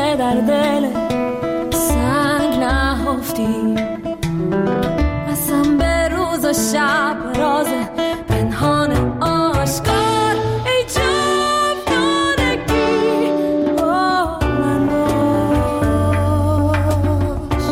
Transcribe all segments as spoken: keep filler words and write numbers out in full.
که در دل سنگ نهفتی، قسم به روز و شب راز پنهان آشکار، ای جاودانگی با من باش.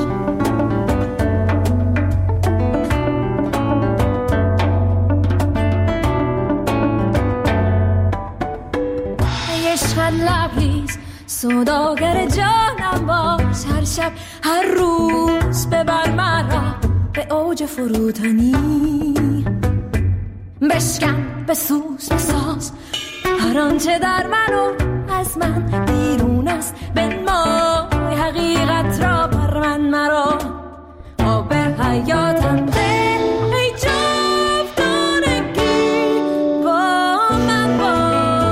ای عشقت لبریز سوداگر جانم باش، هر شب هر روز ببر مرا به اوج فروتنی، بشکن بسوز بساز هر آنچه در من و از من بیرون است، بنمای حقیقت را بر من مرا، آب حیاتم ده ای جاودانگی با من باش.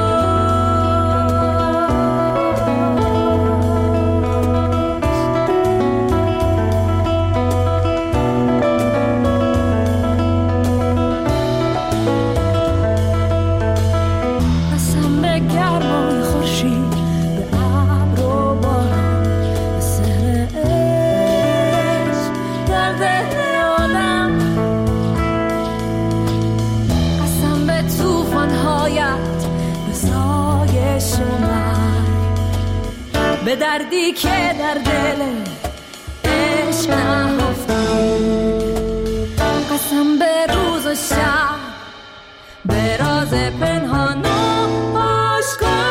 قسم به گرمای خورشید، به ابر و باران، به سحر عشق در دل آدم، قسم به طوفان‌هایت، به سایش و مرگ، به دردی که در دل عشق نهفتی، قسم به روز و شب، به راز پنهان و آشکار.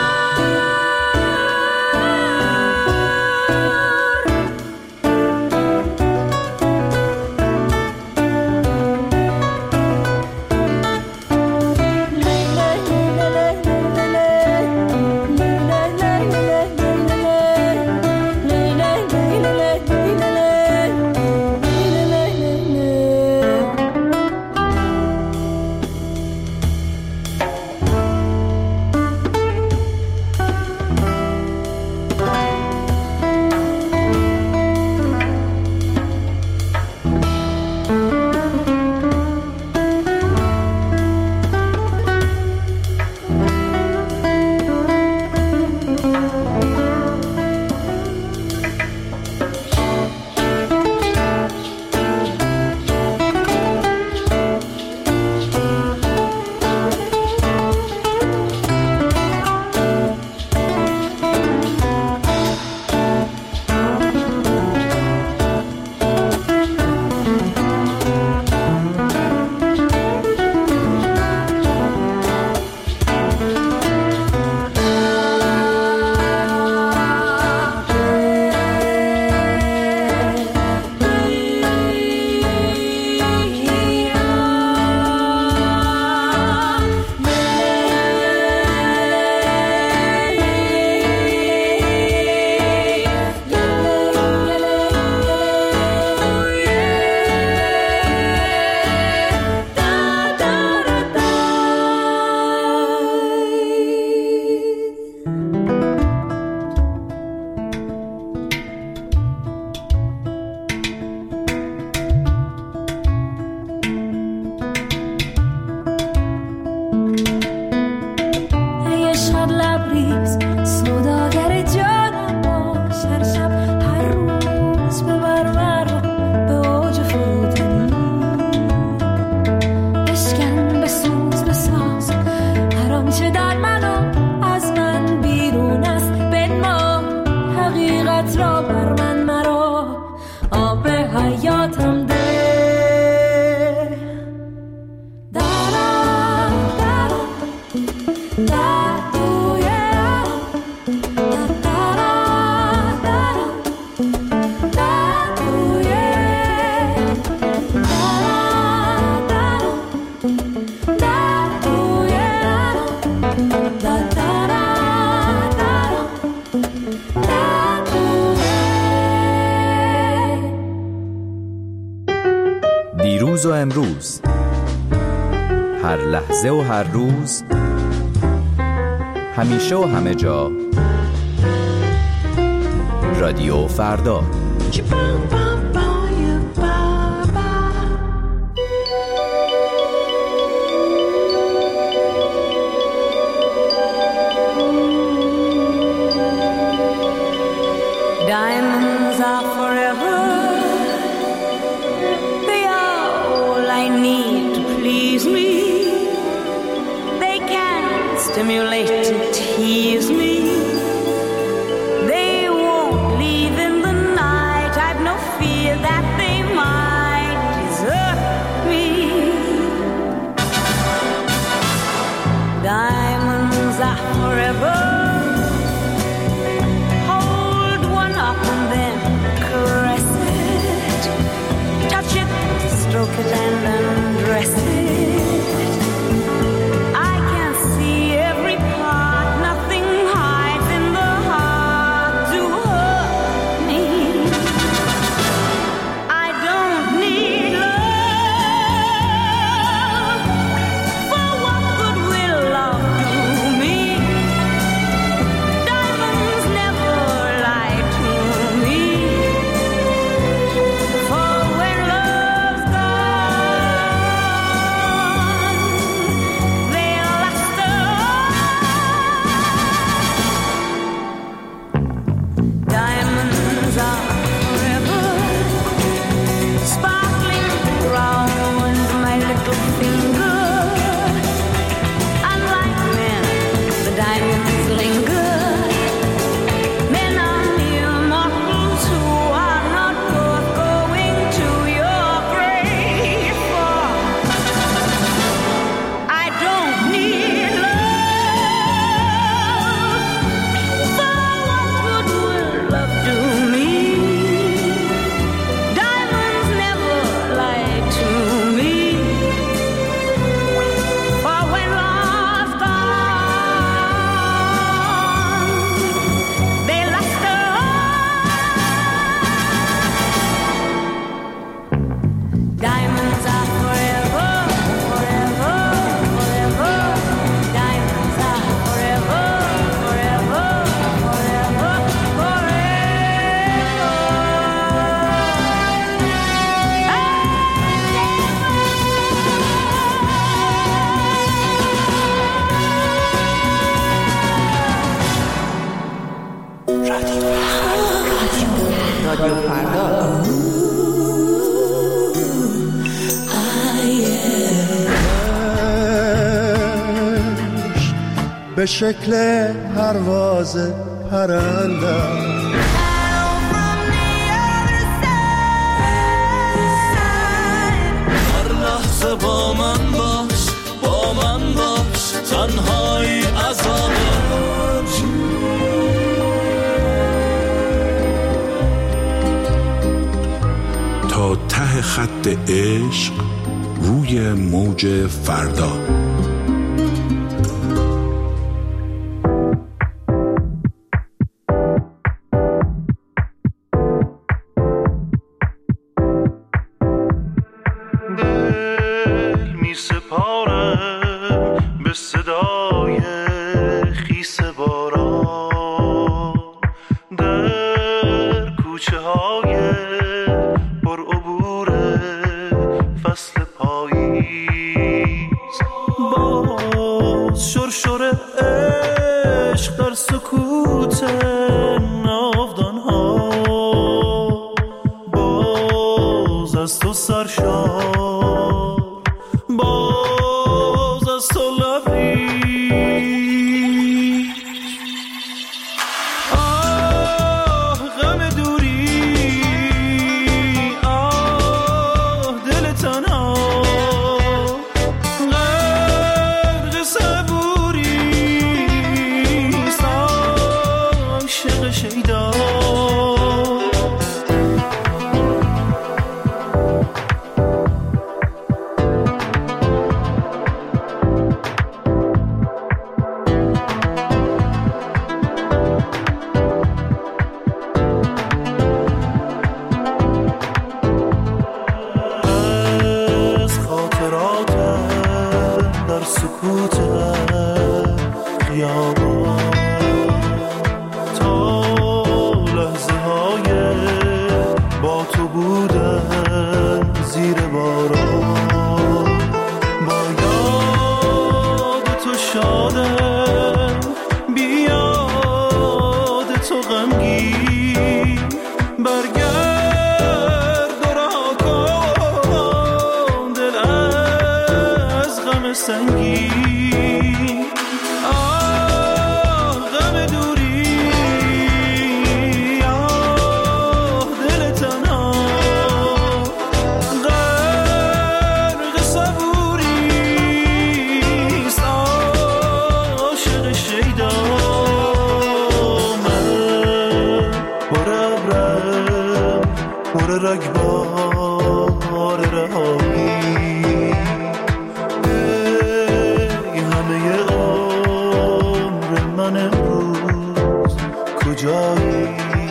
دیروز و امروز، هر لحظه و هر روز، همیشه و همه جا، رادیو فردا. forever. Hold one up and then caress it. Touch it, stroke it and undress it. I can see every part, nothing hides in the heart to hurt me. I don't need love, for what good will love do me? Diamonds never lie to me, for when love's gone, they'll last on. Diamonds are forever, sparkling round my little finger. Unlike men, the diamonds linger. Men are mere mortals who are not worth going to your grave for. I don't need love, for what good will love do me? Diamonds never lie to me, for when love's gone, they last on. Diamonds are forever, forever, forever. Diamonds are forever, forever, forever, رادیو فردا. به شکل پرواز پرنده هر لحظه با من باش، با من باش، تنهایی عذابه. تا ته خط عشق روی موج فردا. دل می سپارم به صدای خیس باران در کوچه های پر عبور فصل پاییز. باز شرشر عشق در سکوت ناودان ها، باز از تو سرشار، باز از تو لبریز. آه غم دوری، آه دل تنها، غرق صبوری، عاشق رگبار رهایی، ای همه عمر من امروز کجایی؟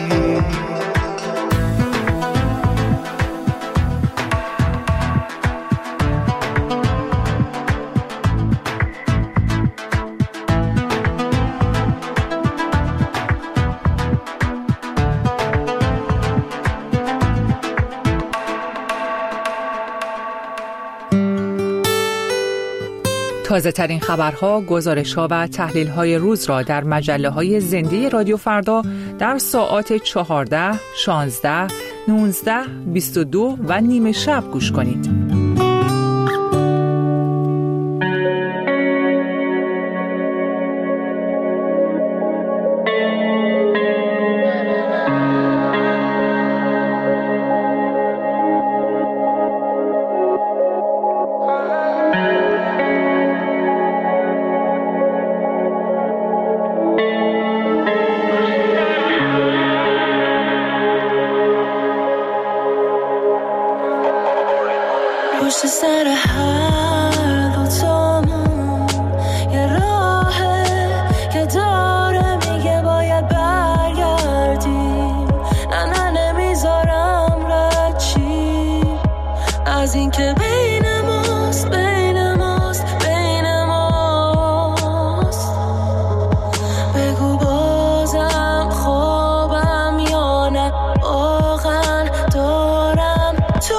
تازه ترین خبرها، گزارش‌ها و تحلیل‌های روز را در مجله‌های زنده رادیو فردا در ساعات چهارده، شانزده، نوزده، بیست و دو و نیمه شب گوش کنید. پشت سر هر دوتامون یه راهه که داره میگه باید برگردیم. نه نه نمیذارم رد چی از این که بین ماست بین ماست بین ماست. بگو بازم خوابم یا نه واقعا دارم تو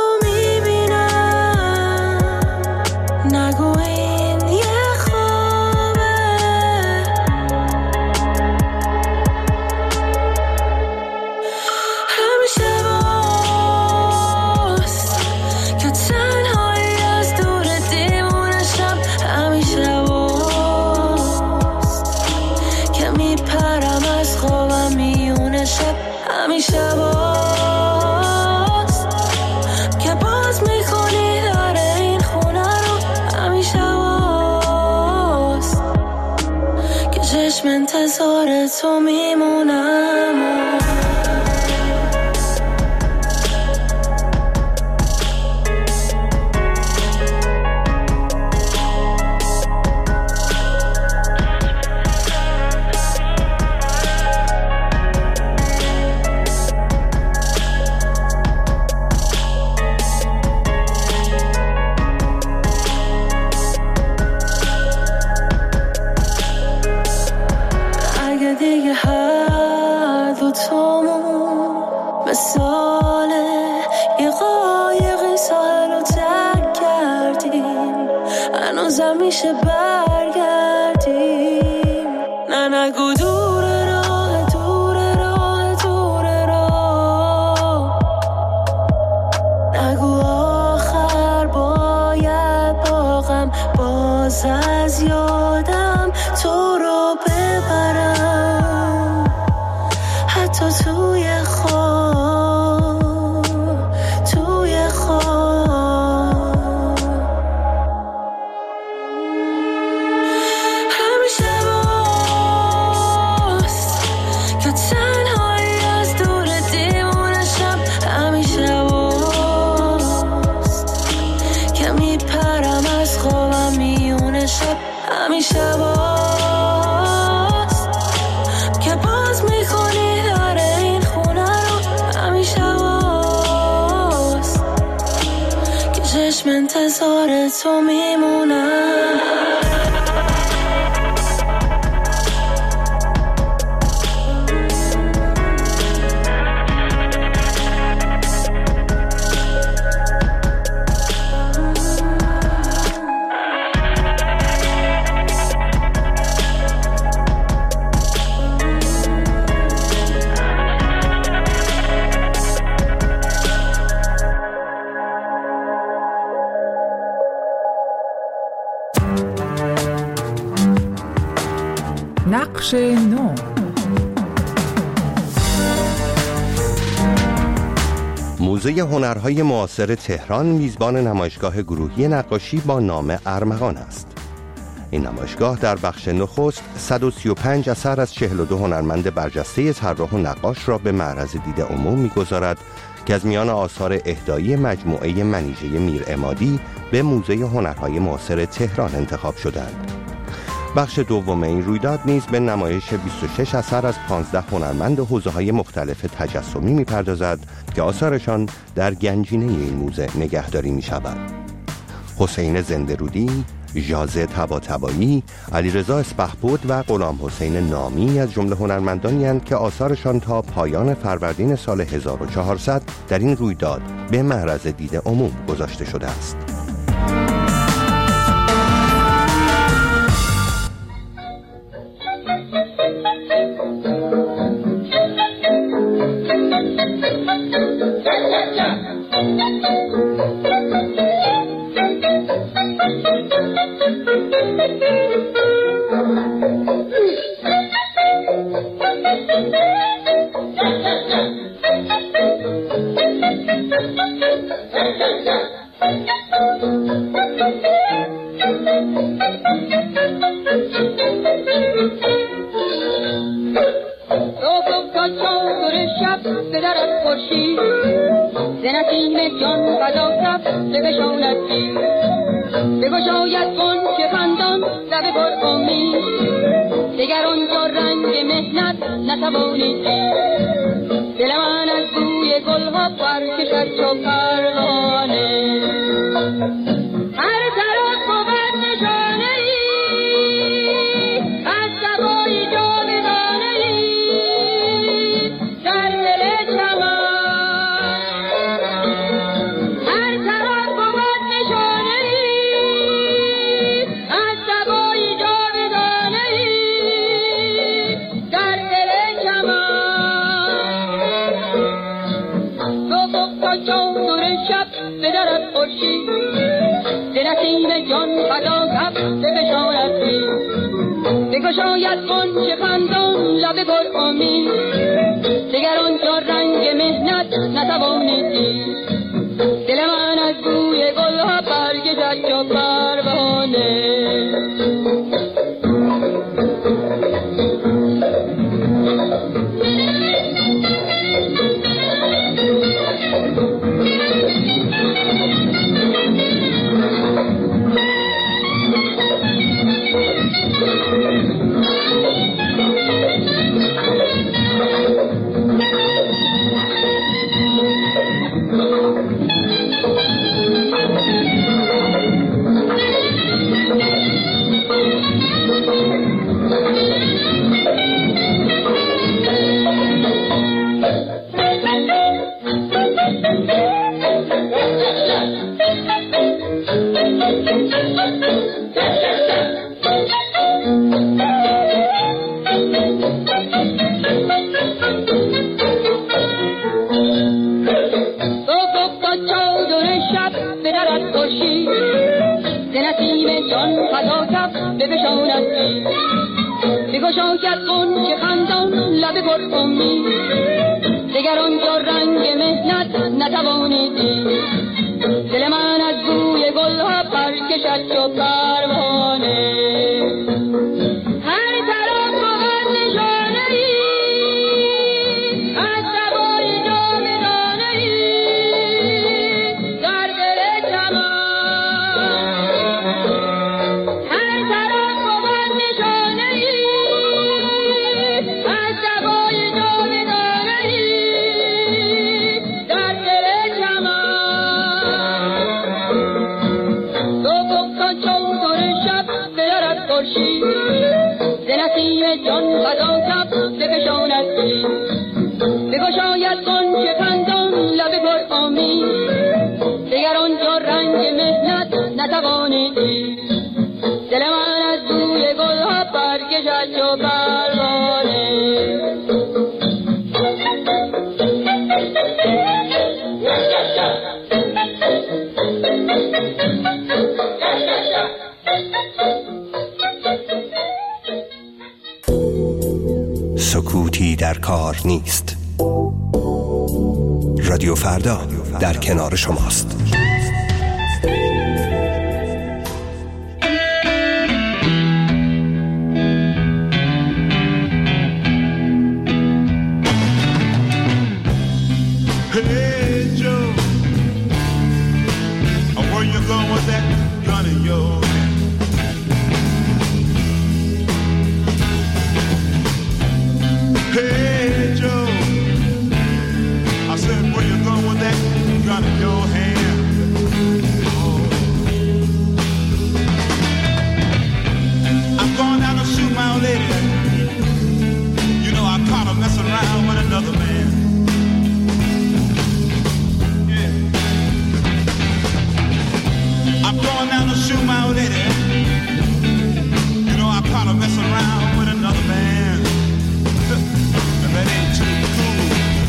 همیشه باست که باز میخونی در این خونه رو. همیشه باست که چشم انتظار تو میمونم. دیگه هر دوتامون مثال یه قایقی ساحل رو ترک کردیم. هنوزم میشه برگردیم. نه نگو دور راه دور راه دور راه. نگو آخر باید باغم باز از یادم تو رو ببرم. حتی توی خواب توی خواب. همیشه باست که تنهایی از دور دیوونه شب. همیشه باست که میپرم از خوابم میونه شب. همیشه باست که باز میخونی در این خونه رو. همیشه باست که چشم انتظار تو میمونم. نقش نو. موزه هنرهای معاصر تهران میزبان نمایشگاه گروهی نقاشی با نام ارمغان است. این نمایشگاه در بخش نخست صد و سی و پنج اثر از چهل و دو هنرمند برجسته طراح و نقاش را به معرض دید عموم می‌گذارد که از میان آثار اهدایی مجموعه منیژه میرعمادی به موزه هنرهای معاصر تهران انتخاب شدند. بخش دوم این رویداد نیز به نمایش بیست و شش اثر از پانزده هنرمند حوزه‌های مختلف تجسمی می‌پردازد که آثارشان در گنجینه این موزه نگهداری می‌شود. حسین زنده‌رودی، ژازه طباطبایی، علیرضا اسپهبد و غلام حسین نامی از جمله هنرمندانی اند که آثارشان تا پایان فروردین سال هزار و چهارصد در این رویداد به معرض دید عموم گذاشته شده است. سکوتی در کار نیست. رادیو فردا در کنار شماست. around with another man. Yeah. I'm going down to shoot my old lady. You know, I caught her messing around with another man. And that ain't too cool.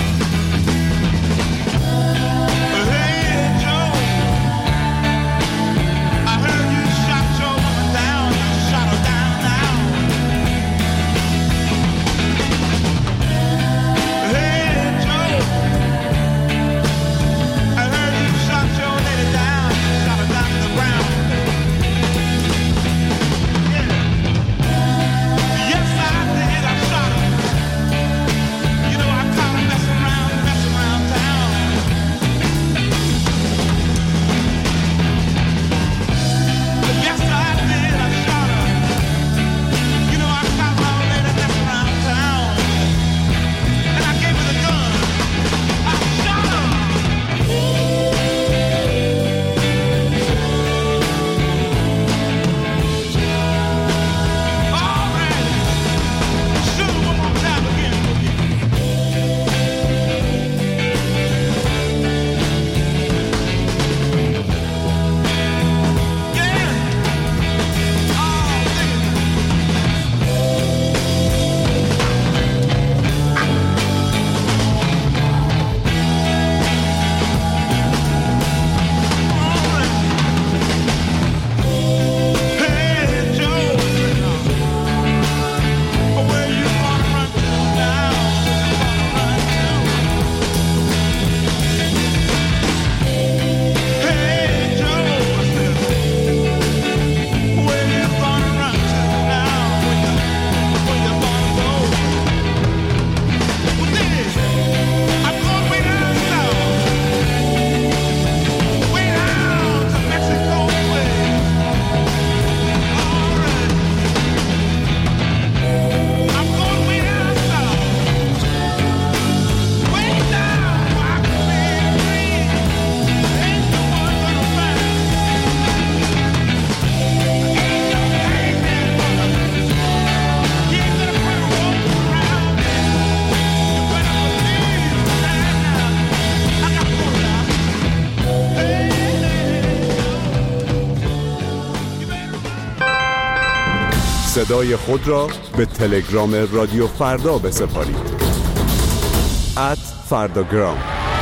But hey, Joe, I heard you shot your woman down. You shot her down now. Hey, Joe, I heard you shot your lady down. You shot her down to the ground. Yeah. Yes, I did. I shot her. You know, I caught her messing around, messing around town. Yes, I did. I shot her. You know, I caught my old lady messing around town. And I gave her the gun. I shot her. All right. Shoot her one more time again. Yeah. Oh, hey, Joe. Where you gonna run to now? Run to? Hey, Joe. Where you gonna run to now? Where you, where you gonna go? Well, this, I'm going way down south. Way down to Mexico way. All right. I'm going way down south. Way down where I can live free. Ain't no one gonna find. Ain't no hangman brother. You ain't gonna put a rope around me. You better believe that now. I got pulled out. Hey, you better run. صدای خود را به تلگرام رادیو فردا بسپارید. ات فرداگرام.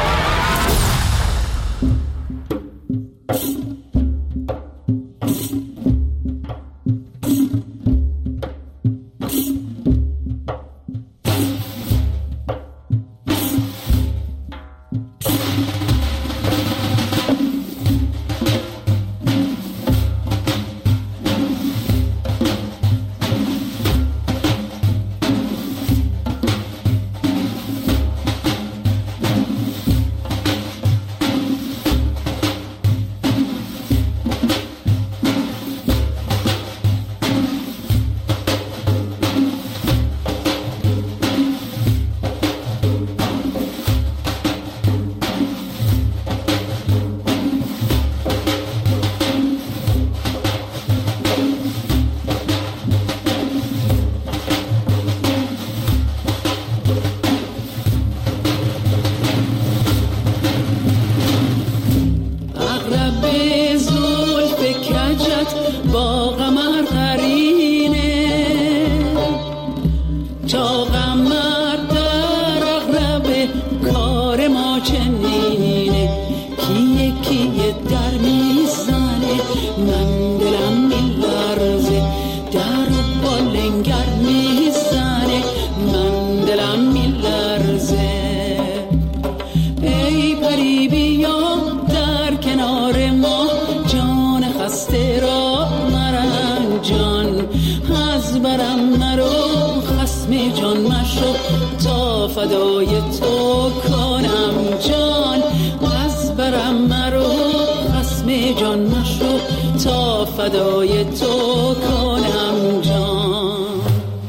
فدای تو کنم جان، از برم مرو خصم جان مشو تا فدای تو کنم جان.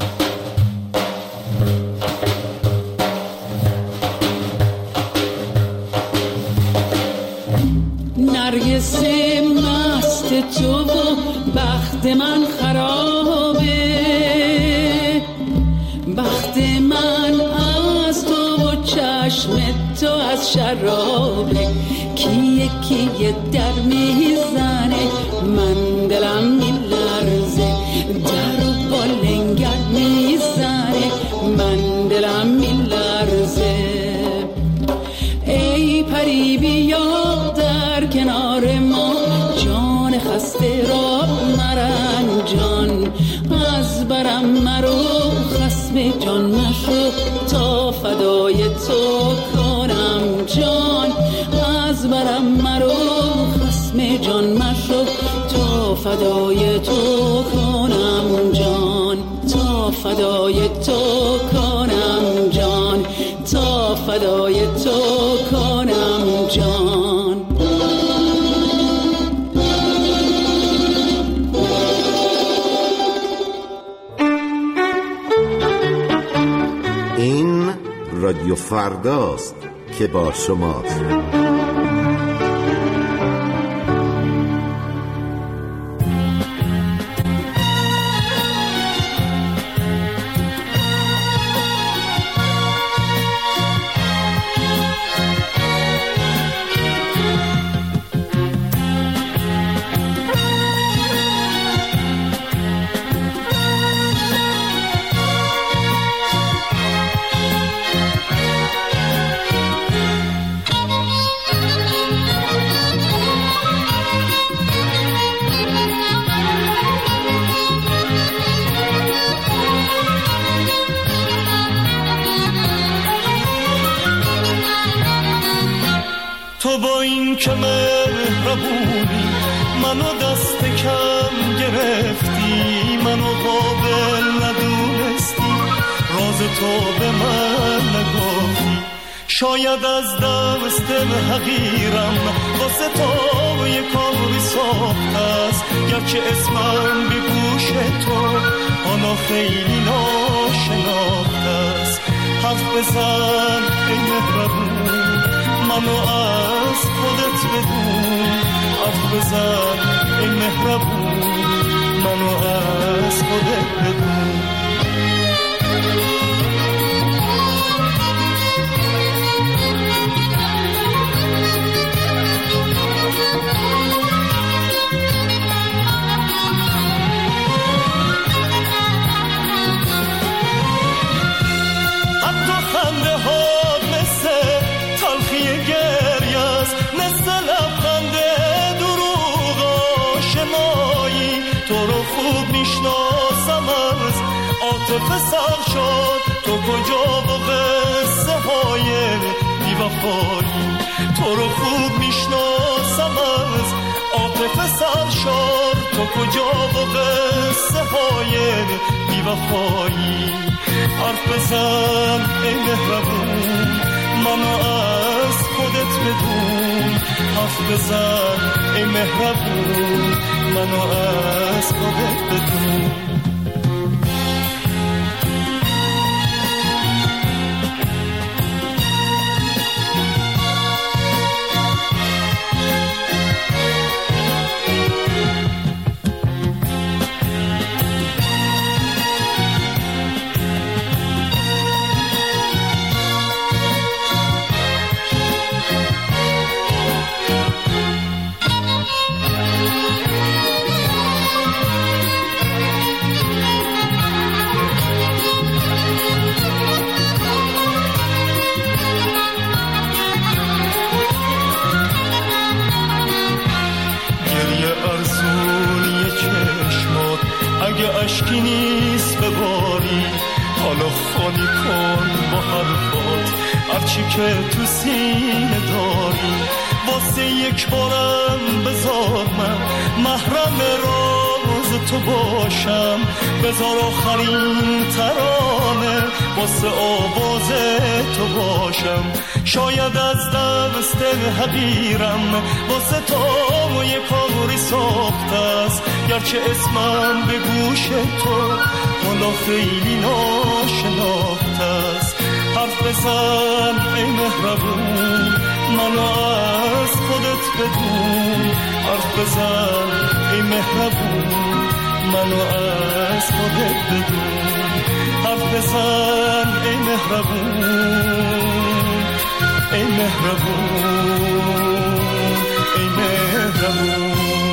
نرگس مست تو و بخت من خرابه، بخت من از چشم تو از شرابه کیه کیه در میزنه من دلم میلرزه در و بالنگر میزنه من دلم میلرزه ای پری بیا در کنار ما جان خسته را مرنجان از برم مرو خصم جان مشو تا فدای تو کنم جان از برم مرو خصم جان مشو تا فدای تو کنم جان تا فدای تو کنم جان تا فدای تو کنم جان این رادیو فرداست که با شماست. تو با این که مهربونی منو دست کم گرفتی منو قابل ندونستی راز تو به من نگفتی شاید از دست حقیرم واسه تو یه کاری ساخت است گرچه اسمم به گوش تو حالا خیلی ناشناخت است حرف بزن ای مهربون منو از خودت بدون حرف بزن ای مهربون منو از خودت بدون حتی خنده ها مثل تلخی گریه است مثل لبخند دروغ آشنایی تو رو خوب میشناسم از عاطفه سر شد تو کجا و قصه های بی‌وفایی تو رو خوب میشناسم از عاطفه سر شد تو کجا و قصه های بی‌وفایی حرف بزن ای مهربون منو از خودت بدون حرف بزن ای مهربون منو از خودت بدون اشکی نیست بباری حالا خالی کن با حرفات هرچی که تو سینه داری واسه یک بارم بذار من محرم راز تو باشم بذار آخرین ترانه واسه آواز تو باشم شاید از دست حقیرم واسه تو یه کاری ساخت است گرچه اسمم به گوش تو حالا خیلی ناشناخت است حرف بزن ای مهربون منو از خودت بدون حرف بزن ای مهربون منو از خودت بدون حرف بزن ای مهربون مهربون ای مهربون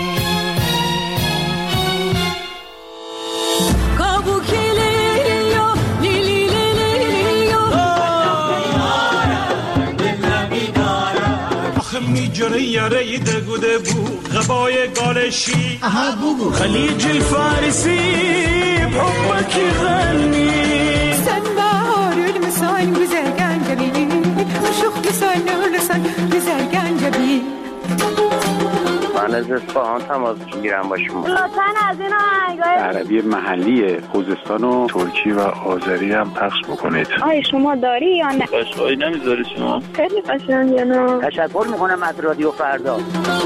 میجره یاره دگوده بو غبای گالشی خلیج الفارسی بحبك غني سنبار المسان بزرگان جبی شوخ لسان لسان بزرگان جبی من از اصفهان تماس میگیرم با شما. لطفاً از این آهنگای عربی محلی خوزستان و ترکی و آذری هم پخش بکنید. آیا شما داری یا نه؟ قشقایی نمیذاری شما؟ خیلی قشنگه نه. تشکر میکنم از رادیو فردا.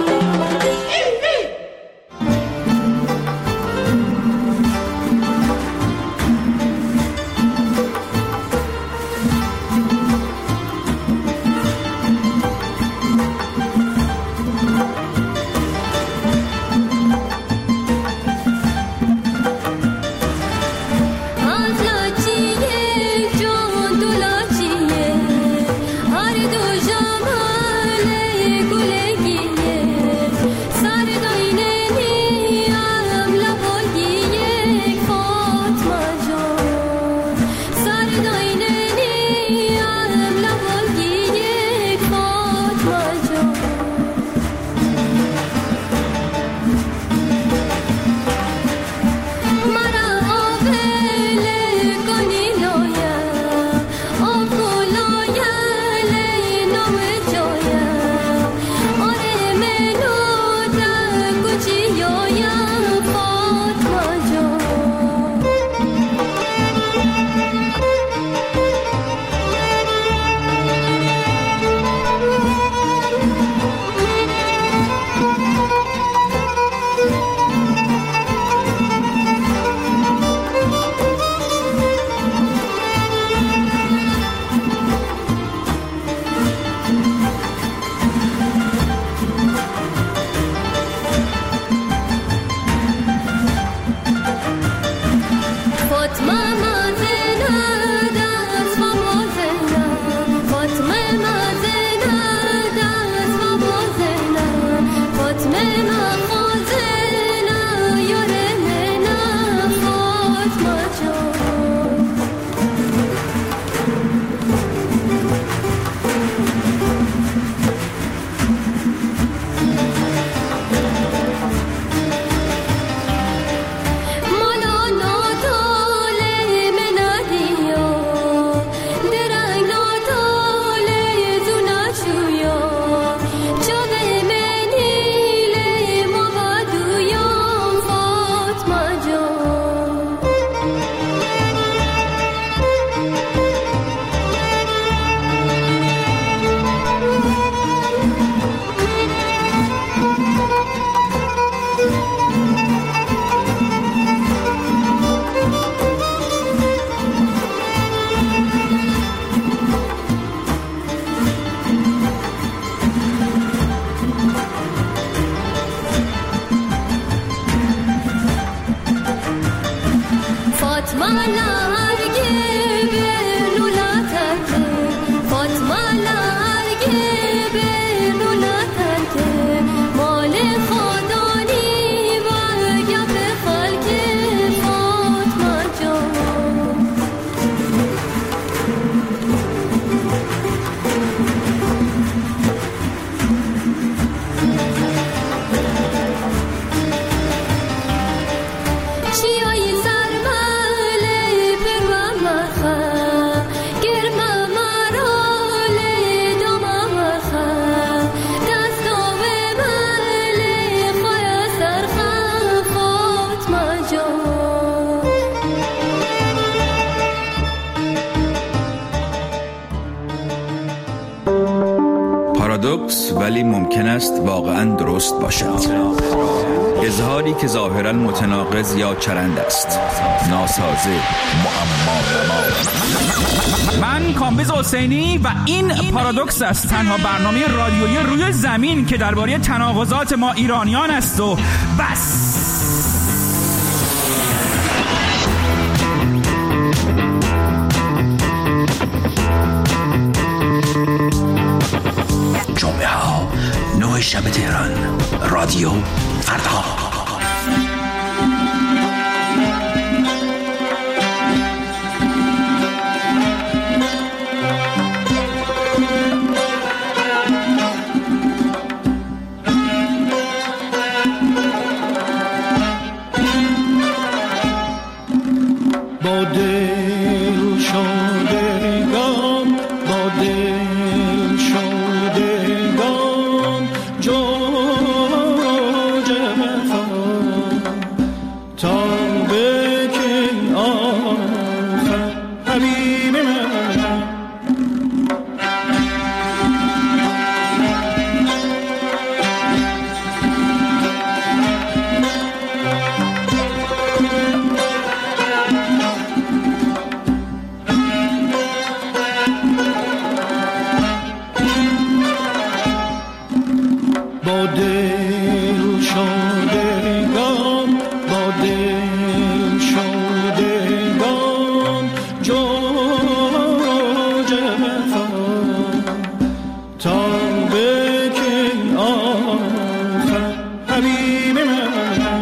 پارادوکس ولی ممکن است واقعا درست باشد. اظهاری که ظاهرا متناقض یا چرند است، ناسازه، معما. من کامبیز حسینی و این پارادوکس است، تنها برنامه رادیویی روی زمین که درباره تناقضات ما ایرانیان است و بس. شب تهران. رادیو فردا. با دل شدگان با دل شدگان جوج وفا تا به که آخر حبیب من با دل شدگان با دل شدگان جوج وفا تا به که آخر حبیب من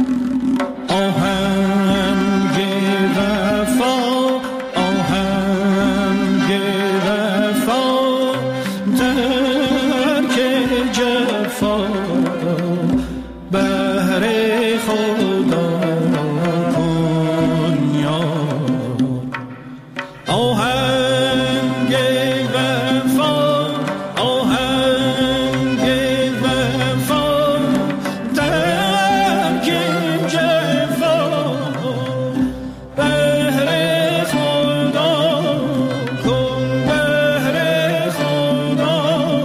آهنگ وفا آهنگ وفا درک جفا بهر خدا کن یا آهنگ وفا آهنگ وفا درک جفا بهر خدا کن بهر خدا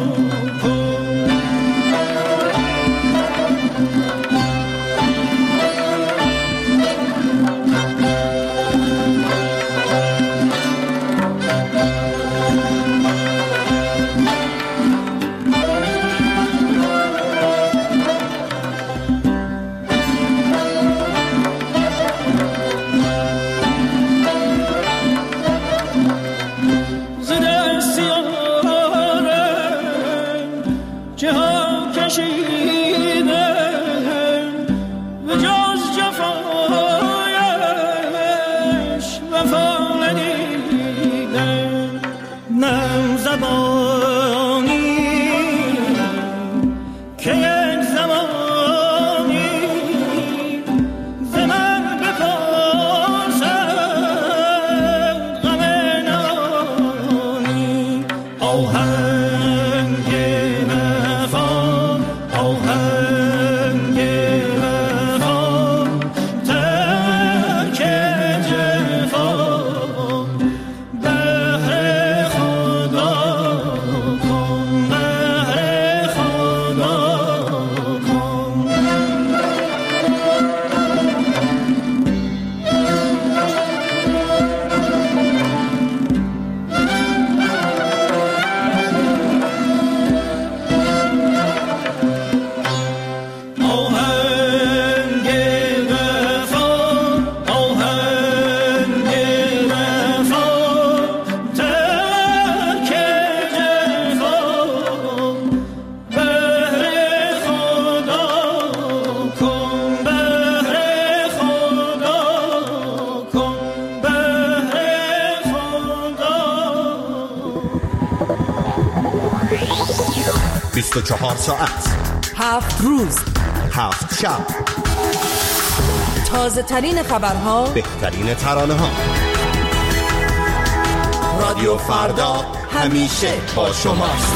زده سیارم جهان کشیدم و جز جفایش وفا ندیدم نم زبانی که یک زمانی ز من بپرسد غم نهانی آهنگ وفا آهنگ وفا ترک جفا بهر خدا کن بهر خدا کن آهنگ وفا آهنگ وفا ترک جفا بهر خدا کن بهر خدا کن بهر خدا بیست و چهار ساعت هفت روز هفت شب تازه ترین خبرها بهترین ترانه ها رادیو فردا همیشه با شماست.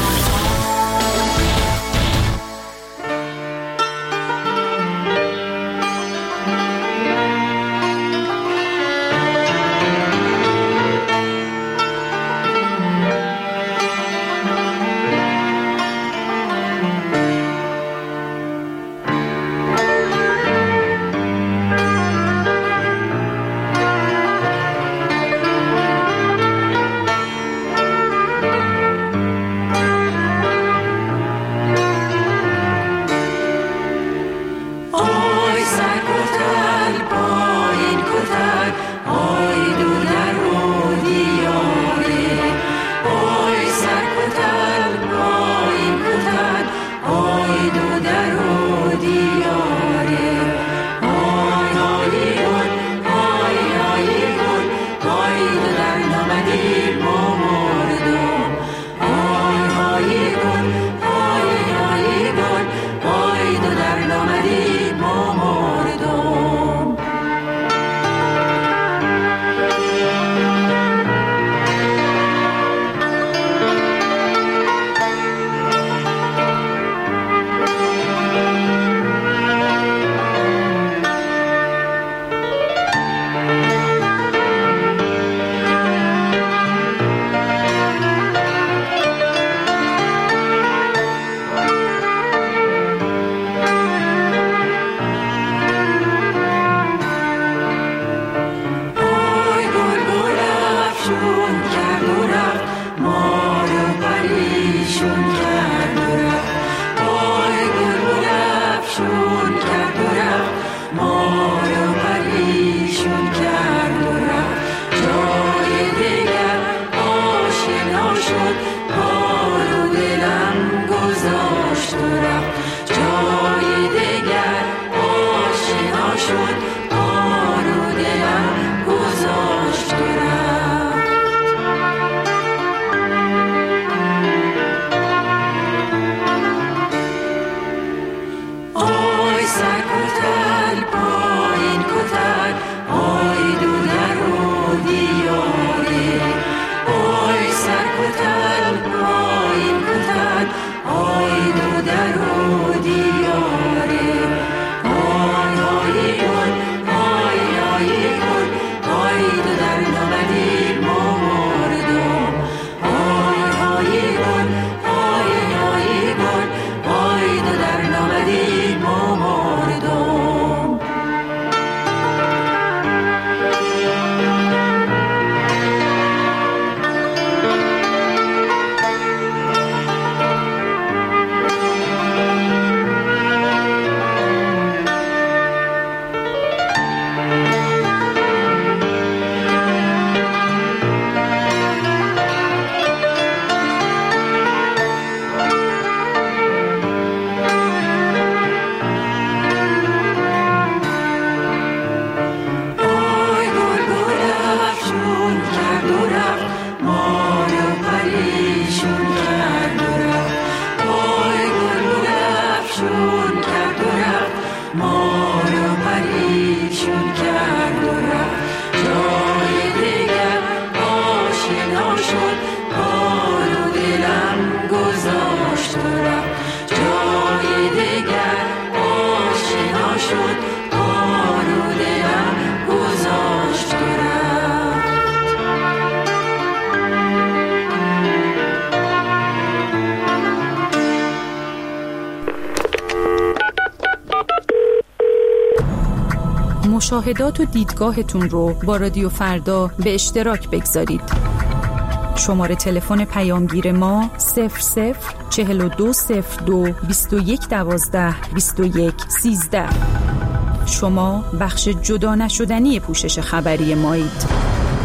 پریشون کرد و رفت وای بلبل افشون کرد و رفت ما رو پریشون کرد و رفت جای دیگر آشنا شد پا رو دلم گذاشت و رفت جای دیگر آشنا شد پا رو دلم گذاشت و رفت آی سر کتل پایین کتل آی دو در و دیاره آی سر کتل پایین کتل آی دو در و دیاره آی آی گل آی آی گل آی دو در نامدی مردم آی آی گل آی آی گل آی دو در نامدی مردم آی بلبل افشون کرد و رفت ما رو پریشون کرد و رفت آی بلبل افشون کرد و رفت ما رو پریشون کرد و رفت جای دیگر آشنا شد پا رو دلم گذاشت و رفت جای دیگر آشنا شد پا رو دلم گذاشت و رفت مشاهدات و دیدگاهتون رو با رادیو فردا به اشتراک بگذارید. شماره تلفن پیامگیر ما صفر صفر چهل و دو صفر دو بیست و یک دوازده بیست و یک سیزده. شما بخش جدا نشدنی پوشش خبری مایید.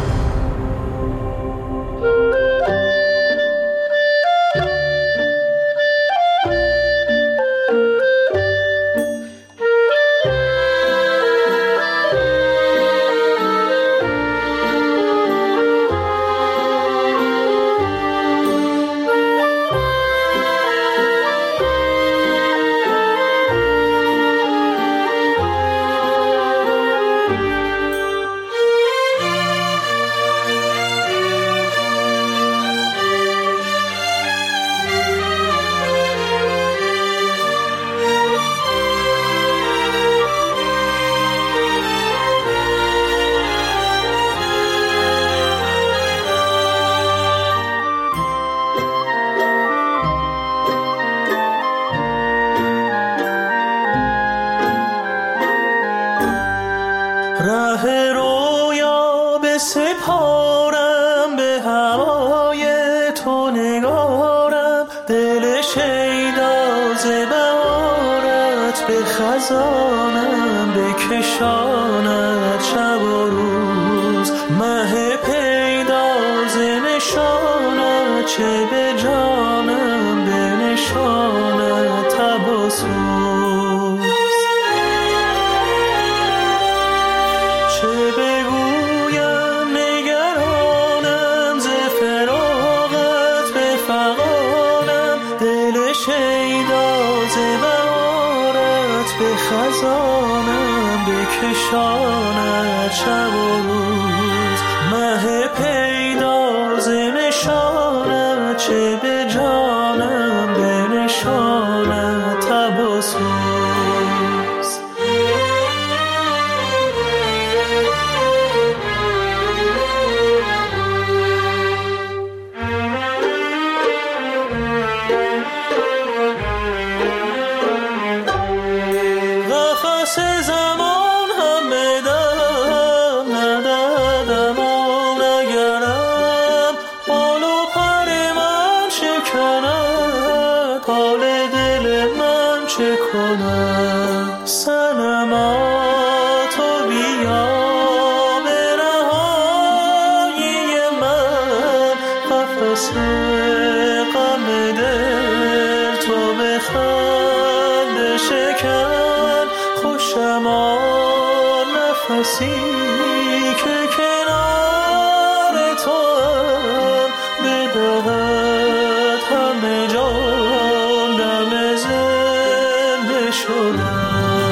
ره رویا به سپارم به هوای تو نگارم دل شیدا ز بهارت به خزانم بکشاند شب و روز مه پیدا ز نشانت چه به جانم بنشاند تب و سوز چه بگویم نگرانم ز فراقت به فغانم دل شیدا ز بهارت به خزانم بکشاند شب و روز مه پیدا ز نشانم چه به جانم بنشاند تب و سوز قفس زمان هم بدم ندادم و نگرم بال و پر من شکنم حال دل من چه کنم؟ صنما تو بیا به رهایی من، قفس غم دل تو به خنده شکن. خوشم آن نفسی که کنار توام، بدهد همه جان دم زنده شدن.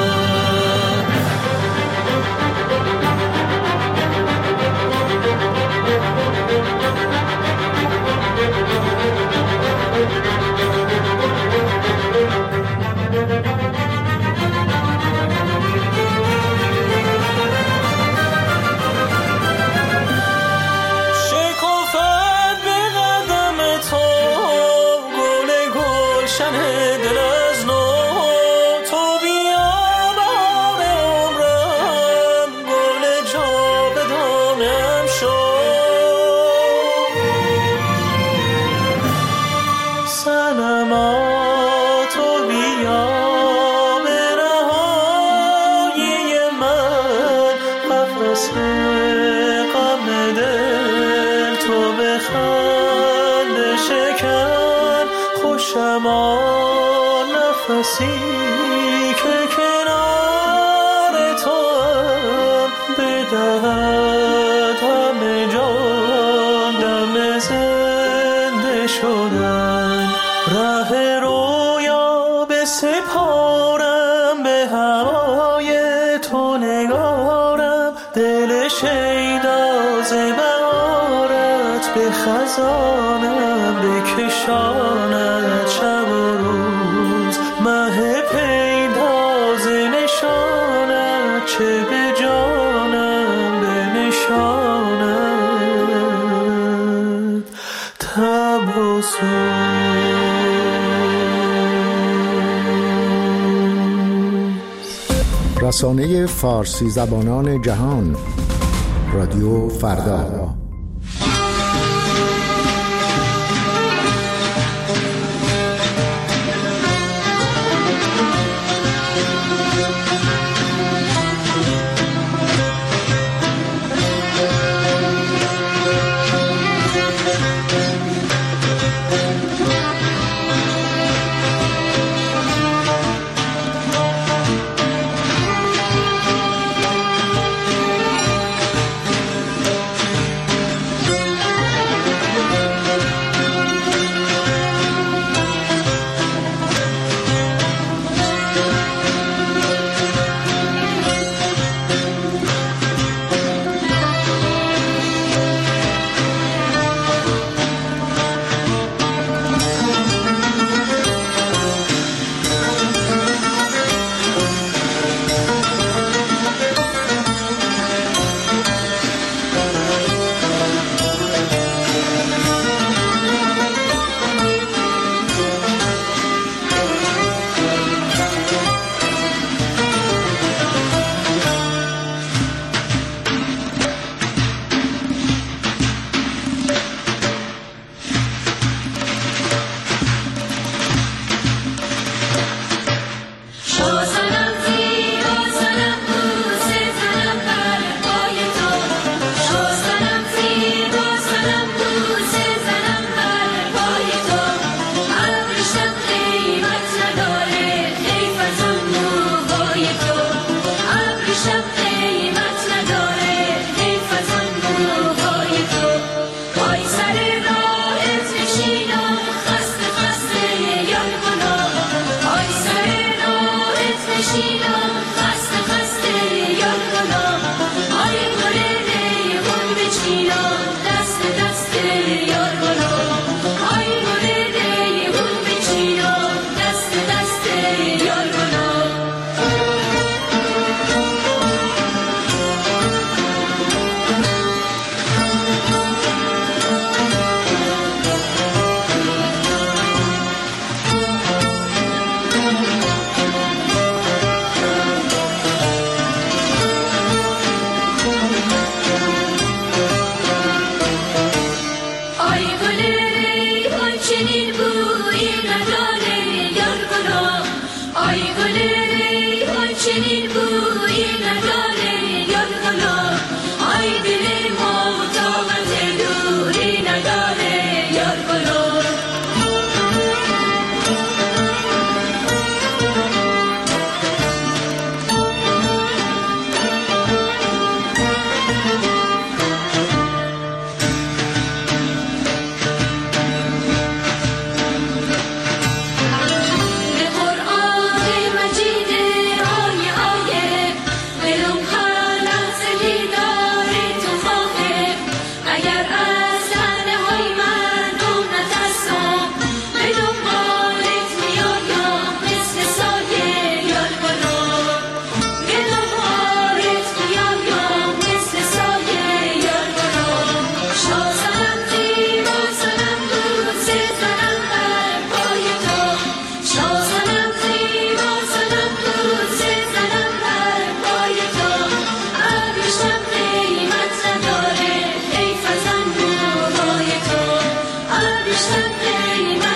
شما نفسی که کنار توام، بدهد همه جان دم زنده شدن. ره رویا به سپارم، به هوای تو نگارم، دل شیدا ز بهارت به خزانم بکشاند شب و روز. مه پیدا ز نشانت چه به جانم بنشاند تب و سوز. رسانه فارسی زبانان جهان، رادیو فردا. چنین بویی نداره گله های چنین بویی نداره یاد گلا های دل ما طاقت دوری نداره یاد گلا Stay